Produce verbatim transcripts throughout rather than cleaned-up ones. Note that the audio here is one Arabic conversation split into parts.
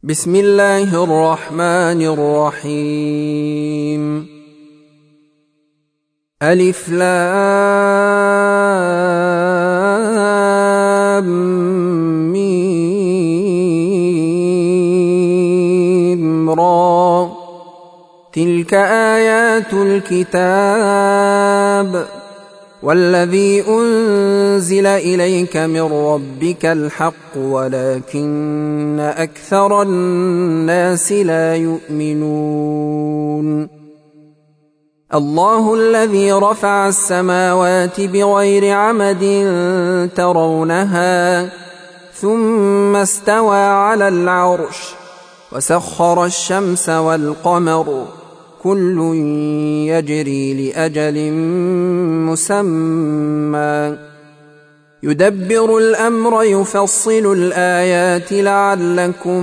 بسم الله الرحمن الرحيم. ألف لام ميم را، تلك آيات الكتاب والذي أنزل إليك من ربك الحق ولكن أكثر الناس لا يؤمنون. الله الذي رفع السماوات بغير عمد ترونها ثم استوى على العرش وسخر الشمس والقمر كل يجري لأجل مسمى يدبر الأمر يفصل الآيات لعلكم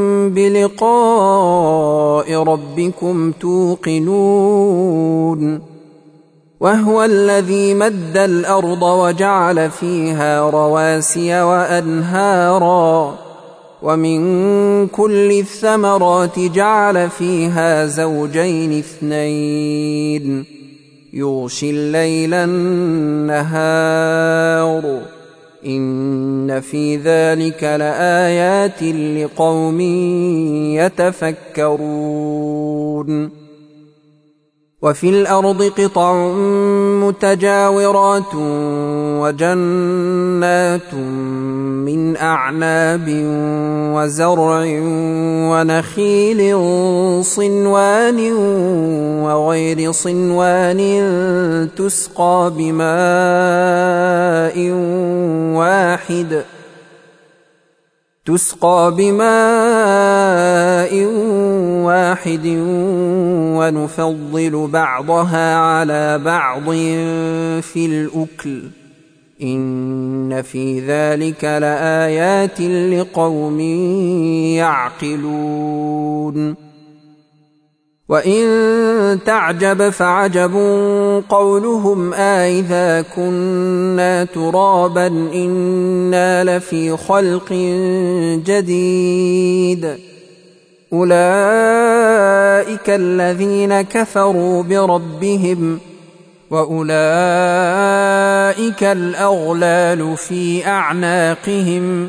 بلقاء ربكم توقنون. وهو الذي مد الأرض وجعل فيها رواسي وأنهارا ومن كل الثمرات جعل فيها زوجين اثنين يغشي الليل النهار إن في ذلك لآيات لقوم يتفكرون. وفي الأرض قطع متجاورات وجنات من أعناب وزرع ونخيل صنوان وغير صنوان تسقى بماء واحد تسقى بماء واحد ونفضل بعضها على بعض في الأكل إن في ذلك لآيات لقوم يعقلون. وإن تعجب فعجب قولهم آئذا كنا ترابا إنا لفي خلق جديد أولئك الذين كفروا بربهم وأولئك الأغلال في أعناقهم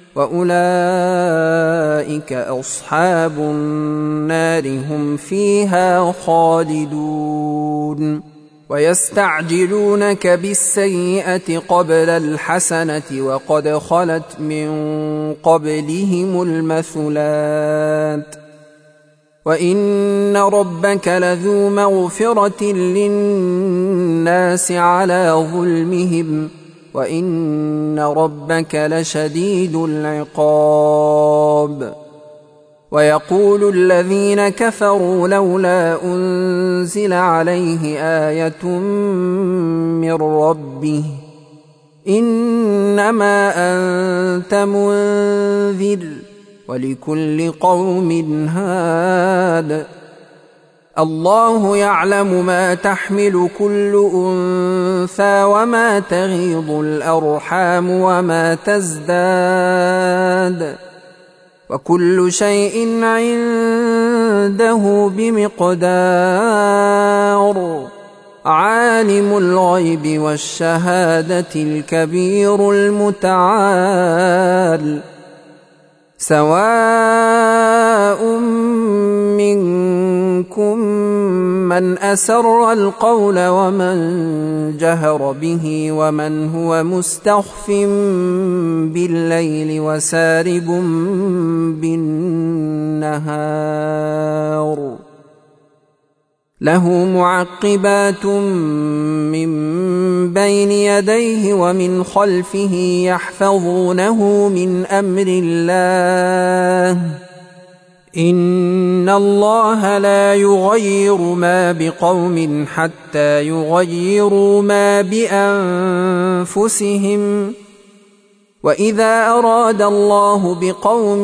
وأولئك أصحاب النار هم فيها خالدون. ويستعجلونك بالسيئة قبل الحسنة وقد خلت من قبلهم المثلات وإن ربك لذو مغفرة للناس على ظلمهم وإن ربك لشديد العقاب. ويقول الذين كفروا لولا أنزل عليه آية من ربه إنما أنت منذر ولكل قوم هاد الله يعلم ما تحمل كل أنثى وما تغيض الأرحام وما تزداد وكل شيء عنده بمقدار. عالم الغيب والشهادة الكبير المتعال سواء منكم من أسر القول ومن جهر به ومن هو مستخف بالليل وسارب بالنهار له معقبات من بين يديه ومن خلفه يحفظونه من أمر الله إن الله لا يغير ما بقوم حتى يغيروا ما بأنفسهم وإذا أراد الله بقوم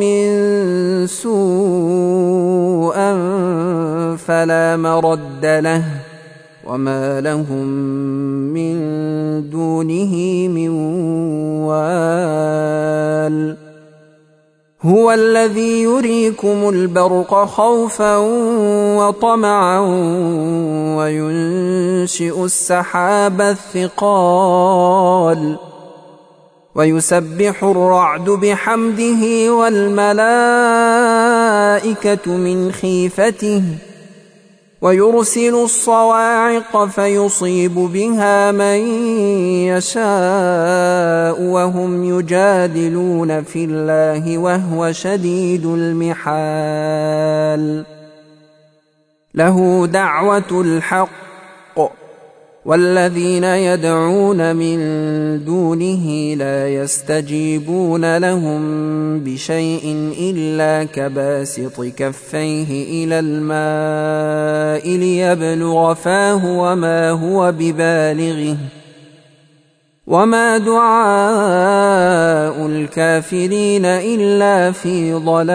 سوءا فلا مرد له وما لهم من دونه من وال هو الذي يريكم البرق خوفا وطمعا وينشئ السحاب الثقال ويسبح الرعد بحمده والملائكة من خيفته ويرسل الصواعق فيصيب بها من يشاء وهم يجادلون في الله وهو شديد المحال له دعوة الحق والذين يدعون من دونه لا يستجيبون لهم بشيء إلا كباسط كفيه إلى الماء ليبلغ فاه وما هو ببالغه وما دعاء الكافرين إلا في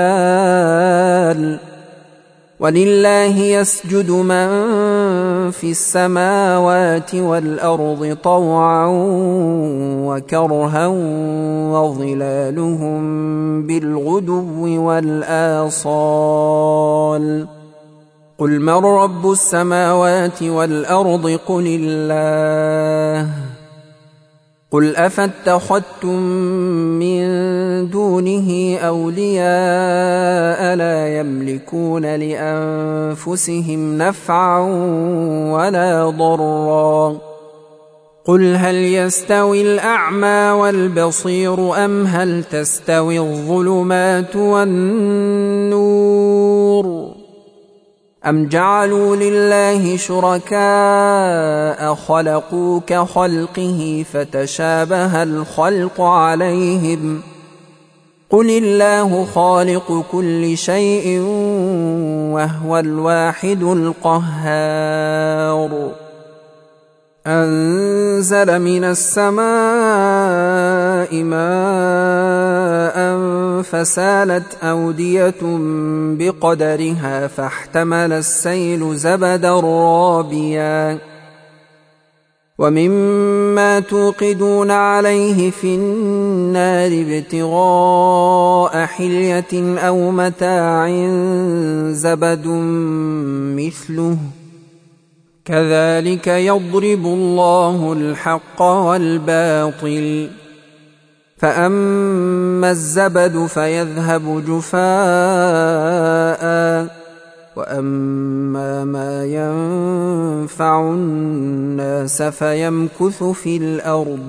ضلال ولله يسجد من في السماوات والأرض طوعا وكرها وظلالهم بالغدو والآصال قل من رب السماوات والأرض قل الله قل أفاتخذتم من دونه أولياء لا يملكون لأنفسهم نفعا ولا ضرا قل هل يستوي الأعمى والبصير أم هل تستوي الظلمات والنور أم جعلوا لله شركاء خلقوا كخلقه فتشابه الخلق عليهم قل الله خالق كل شيء وهو الواحد القهار أنزل من السماء ماء فسالت أودية بقدرها فاحتمل السيل زبدا رابيا ومما توقدون عليه في النار ابتغاء حلية أو متاع زبد مثله كذلك يضرب الله الحق والباطل فأما الزبد فيذهب جفاء وأما ما ينفع الناس فيمكث في الأرض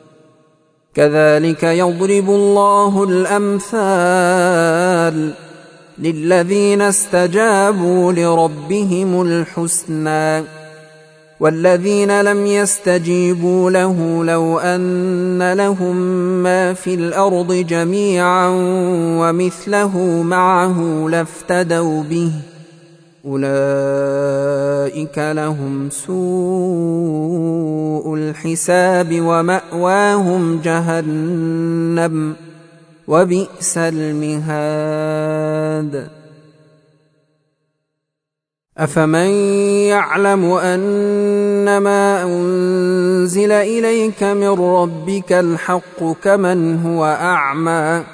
كذلك يضرب الله الأمثال للذين استجابوا لربهم الحسنى والذين لم يستجيبوا له لو أن لهم ما في الأرض جميعا ومثله معه لافتدوا به أولئك لهم سوء الحساب ومأواهم جهنم وبئس المهاد أفمن يعلم أنما أنزل إليك من ربك الحق كمن هو أعمى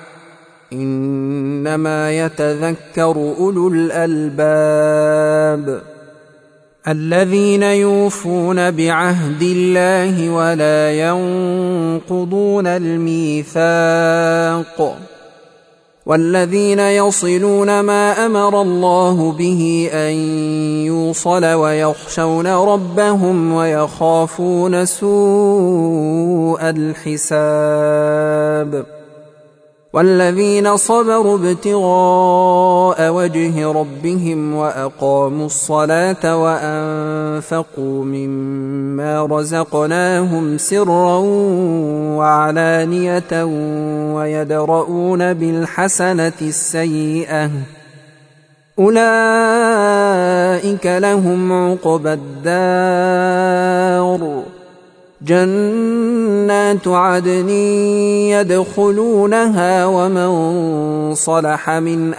إنما يتذكر أولو الألباب الذين يوفون بعهد الله ولا ينقضون الميثاق والذين يصلون ما أمر الله به أن يوصل ويخشون ربهم ويخافون سوء الحساب والذين صبروا ابتغاء وجه ربهم وأقاموا الصلاة وأنفقوا مما رزقناهم سرا وعلانية ويدرؤون بالحسنة السيئة أولئك لهم عقبى الدار جنات عدن يدخلونها ومن صلح من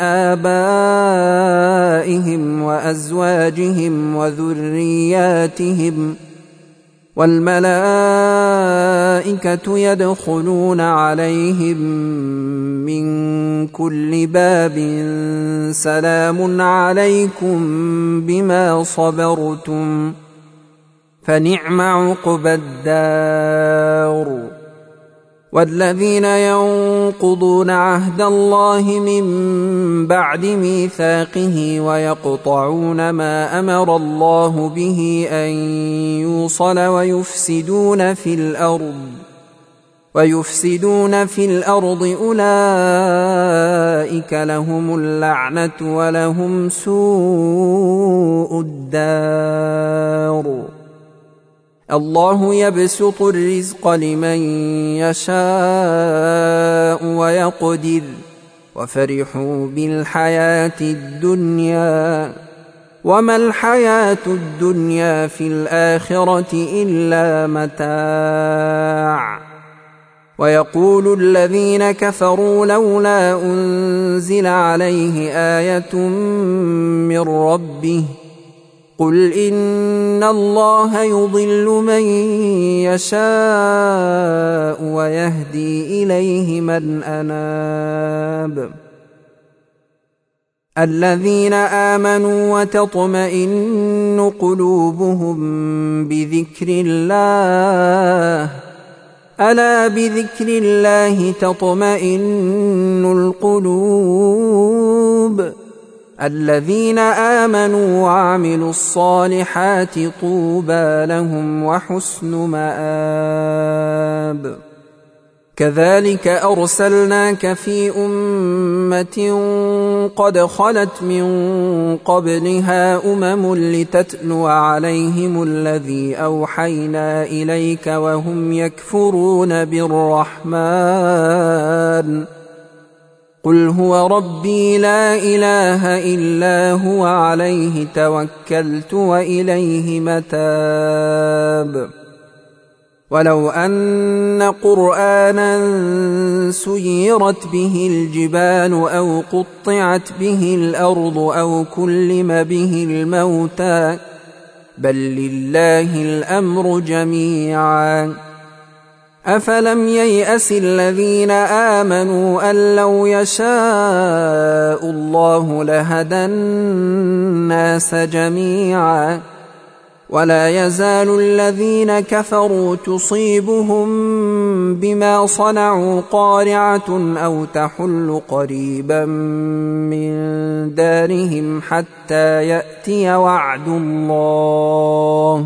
آبائهم وأزواجهم وذرياتهم والملائكة يدخلون عليهم من كل باب سلام عليكم بما صبرتم فنعم عقبى الدار. والذين ينقضون عهد الله من بعد ميثاقه ويقطعون ما أمر الله به أن يوصل ويفسدون في الأرض ويفسدون في الأرض أولئك لهم اللعنة ولهم سوء الدار. الله يبسط الرزق لمن يشاء ويقدر وفرحوا بالحياة الدنيا وما الحياة الدنيا في الآخرة إلا متاع. ويقول الذين كفروا لولا أنزل عليه آية من ربه قل إن الله يضل من يشاء ويهدي إليه من أناب. الذين آمنوا وتطمئن قلوبهم بذكر الله ألا بذكر الله تطمئن القلوب. الذين آمنوا وعملوا الصالحات طوبى لهم وحسن مآب. كذلك أرسلناك في أمة قد خلت من قبلها أمم لتتلو عليهم الذي أوحينا إليك وهم يكفرون بالرحمن قل هو ربي لا إله إلا هو عليه توكلت وإليه متاب. ولو أن قرآنا سيرت به الجبال أو قطعت به الأرض أو كلم به الموتى بل لله الأمر جميعا أفلم ييأس الذين آمنوا أن لو يشاء الله لهدى الناس جميعا ولا يزال الذين كفروا تصيبهم بما صنعوا قارعة أو تحل قريبا من دارهم حتى يأتي وعد الله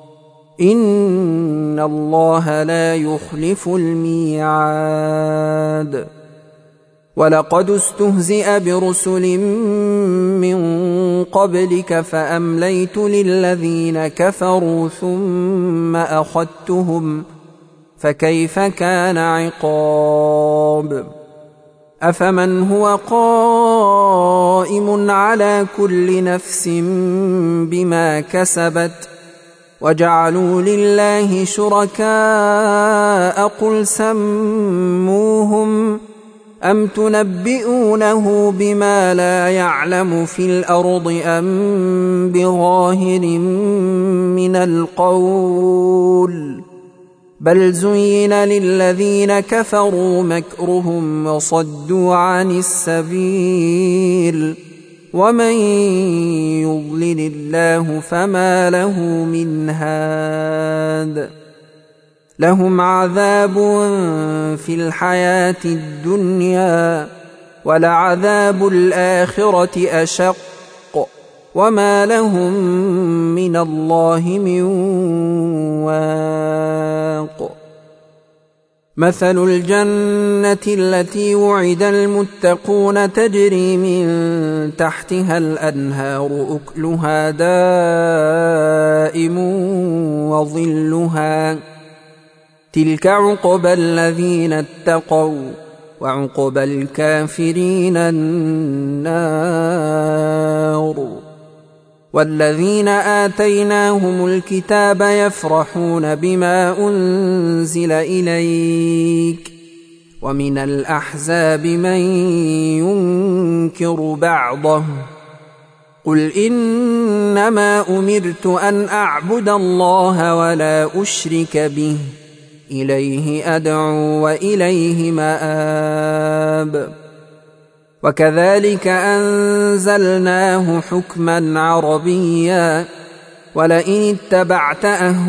إن الله لا يخلف الميعاد. ولقد استهزئ برسل من قبلك فأمليت للذين كفروا ثم أخذتهم فكيف كان عقاب. أفمن هو قائم على كل نفس بما كسبت وجعلوا لله شركاء قل سموهم أم تنبئونه بما لا يعلم في الأرض أم بظاهر من القول بل زين للذين كفروا مكرهم وصدوا عن السبيل ومن يضلل الله فما له من هاد. لهم عذاب في الحياة الدنيا ولعذاب الآخرة أشق وما لهم من الله من واق. مثل الجنة التي وعد المتقون تجري من تحتها الأنهار أكلها دائم وظلها تلك عقبى الذين اتقوا وعقبى الكافرين النار. والذين آتيناهم الكتاب يفرحون بما أنزل إليك ومن الأحزاب من ينكر بعضه قل إنما أمرت أن أعبد الله ولا أشرك به إليه أدعو وإليه مآب. وكذلك أنزلناه حكما عربيا ولئن اتبعت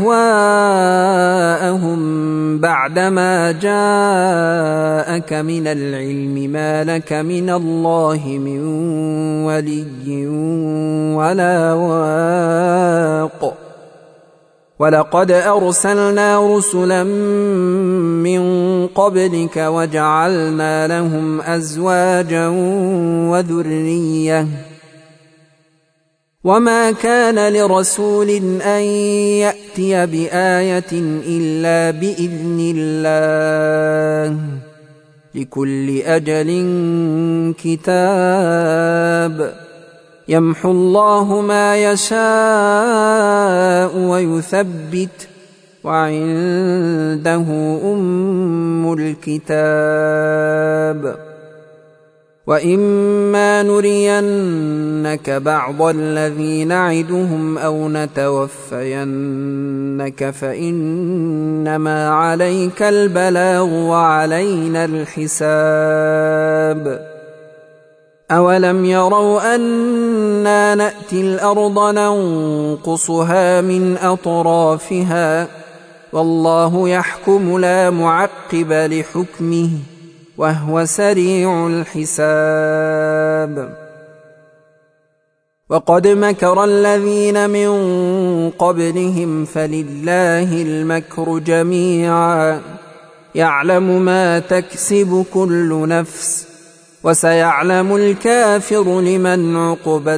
أهواءهم بعدما جاءك من العلم ما لك من الله من ولي ولا واق. ولقد أرسلنا رسلا من قبلك وجعلنا لهم أزواجا وذرية وما كان لرسول أن يأتي بآية إلا بإذن الله لكل أجل كتاب يمحو الله ما يشاء ويثبت وعنده أم الكتاب. وإما نرينك بعض الذي نعدهم أو نتوفينك فإنما عليك البلاغ وعلينا الحساب. أولم يروا أنا نأتي الأرض ننقصها من أطرافها والله يحكم لا معقب لحكمه وهو سريع الحساب. وقد مكر الذين من قبلهم فلله المكر جميعا يعلم ما تكسب كل نفس وسيعلم الكافر لمن عقبى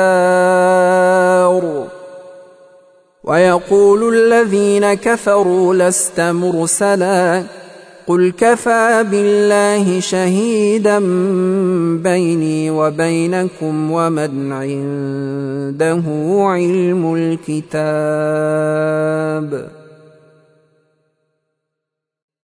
الدار. ويقول الذين كفروا لست مرسلا قل كفى بالله شهيدا بيني وبينكم ومن عنده علم الكتاب.